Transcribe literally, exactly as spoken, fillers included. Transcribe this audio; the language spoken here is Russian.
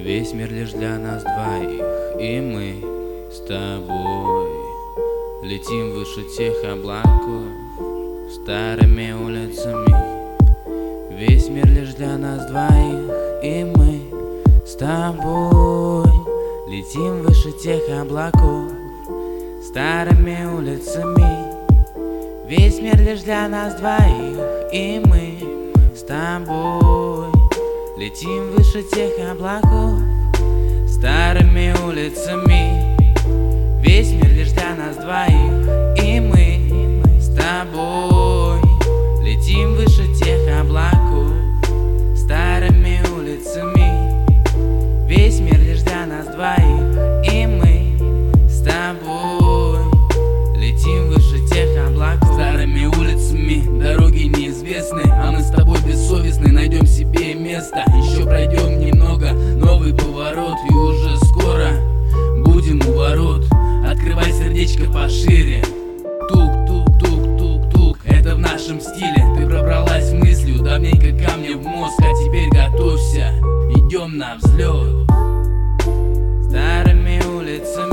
Весь мир лишь для нас двоих, и мы с тобой летим выше тех облаков старыми улицами. Весь мир лишь для нас двоих, и мы с тобой летим выше тех облаков старыми улицами. Весь мир лишь для нас двоих, и мы с тобой летим выше тех облаков старыми улицами. Весь мир лишь для нас двоих, и мы с тобой летим выше тех облаков старыми улицами. Весь мир лишь для нас двоих, и мы с тобой летим выше тех облаков старыми улицами. Дороги неизвестны, а мы с тобой бессовестны. Найдем себе место, еще пройдем немного. Новый поворот, и уже скоро будем у ворот. Открывай сердечко пошире. Тук-тук-тук-тук-тук, это в нашем стиле. Ты пробралась мыслью давненько ко мне в мозг, а теперь готовься, идем на взлет старыми улицами.